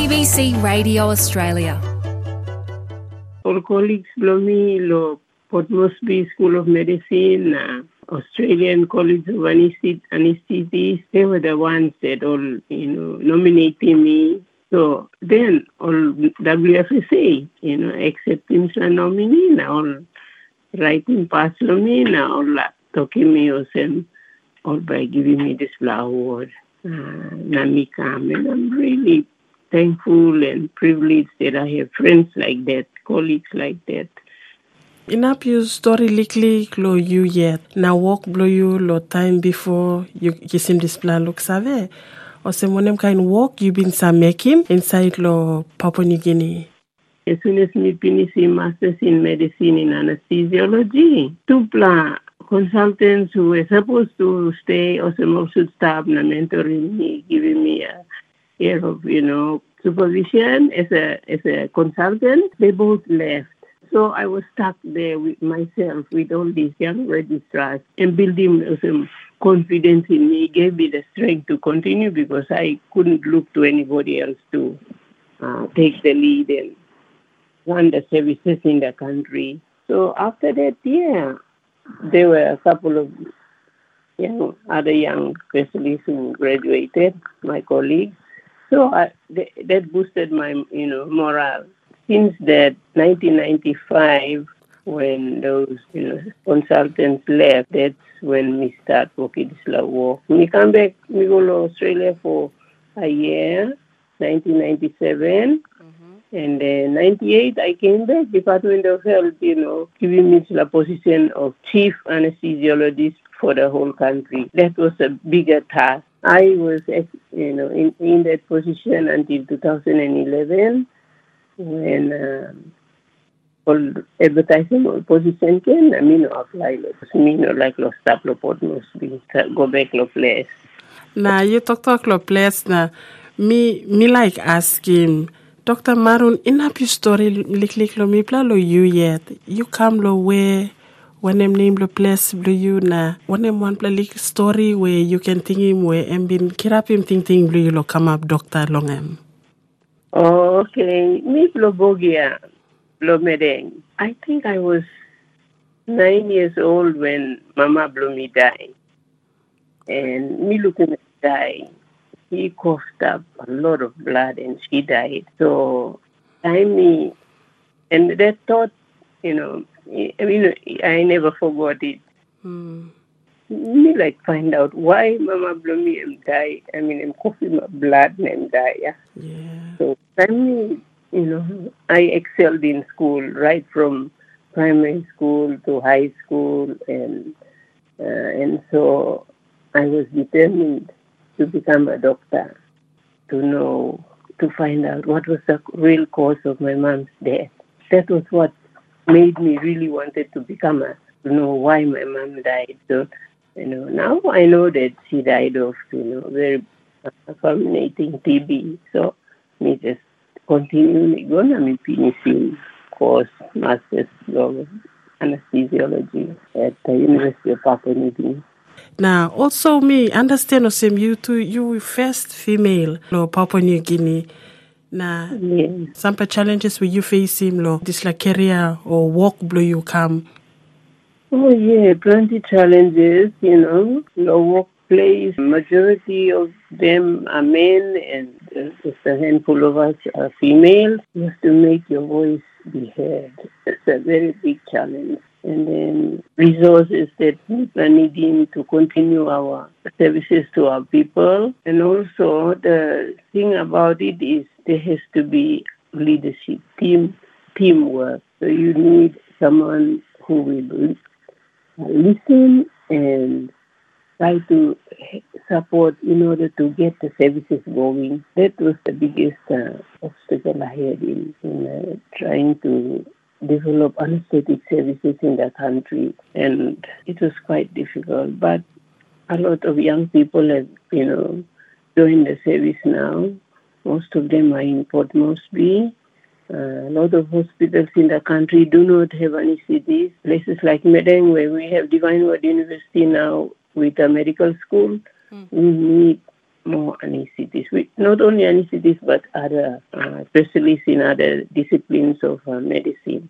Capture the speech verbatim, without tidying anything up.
S B C Radio Australia. All colleagues below me, lo Port Moresby School of Medicine, uh, Australian College of Anesthet- Anesthetists, they were the ones that all, you know, nominating me. So then all W F S A, you know, accepting the nominee, now all writing past me, now all talking me also, all by giving me this flower award. Uh, Namikam, and I'm really thankful and privileged that I have friends like that, colleagues like that. Inap you story likely lo you yet. Now walk blow you lo time before you kisim this plan look save. Or some one kind walk you been some making inside lo Papua New Guinea. As soon as me finish a master's in medicine in anesthesiology, two plan consultants who were supposed to stay or some also staff na mentoring me, giving me a year of, you know, supervision as a as a consultant, they both left. So I was stuck there with myself, with all these young registrars, and building some confidence in me gave me the strength to continue because I couldn't look to anybody else to uh, take the lead and run the services in the country. So after that, yeah, there were a couple of young, other young specialists who graduated, my colleagues. So I, th- that boosted my, you know, morale. Since that nineteen ninety-five, when those, you know, consultants left, that's when we start working this law work. We come back, we go to Australia for a year, nineteen ninety-seven. And then ninety-eight, I came back, Department of Health, you know, giving me the position of chief anesthesiologist for the whole country. That was a bigger task. I was, you know, in, in that position until two thousand eleven when um, all advertising position came. I mean, apply, me, no, like, lo stop, lo Port Moresby, go back, lo place. Now, you talk, talk, lo place, now, me, me like ask him, Doctor Marun, in up your story, lik lik lo mi pla lo you yet. You come lo where when them name lo place lo you na. When them one pla lik story where you can think him where and bin kirap him think think lo you lo come up Doctor Longem. Oh, okay. Me lo bogia lo medeng. I think I was nine years old when Mama Blomi died. And me looking at die. He coughed up a lot of blood and she died. So I mean, and that thought, you know, I mean, I never forgot it. Hmm. Me like find out why Mama Blomi am die. I mean, I'm coughing my blood and I'm die. Yeah. Yeah. So I mean, you know, I excelled in school right from primary school to high school, and uh, and so I was determined to become a doctor, to know, to find out what was the real cause of my mom's death. That was what made me really wanted to become a, to know why my mom died. So, you know, now I know that she died of, you know, very uh, fulminating T B. So, me just continue going. I'm finishing course, Master's of Anesthesiology at the University of Papua New Guinea. Now, also me, understand Osim, you too, you first female, lo Papua New Guinea. Now, Yes. some challenges where you face him, lo, this like career or work blow you come. Oh, yeah, plenty challenges, you know. Your workplace, majority of them are men and uh, just a handful of us are female. You have to make your voice be heard. It's a very big challenge. And then resources that people are needing to continue our services to our people. And also the thing about it is there has to be leadership, team, teamwork. So you need someone who will listen and try to support in order to get the services going. That was the biggest uh, obstacle I had in, in uh, trying to develop anesthetic services in the country, and it was quite difficult. But a lot of young people have, you know, joined the service now. Most of them are in Port Moresby. Uh, a lot of hospitals in the country do not have anesthetists. Places like Medeng, where we have Divine Word University now with a medical school, mm. we need more anesthetists, not only anesthetists but other uh, specialists in other disciplines of uh, medicine.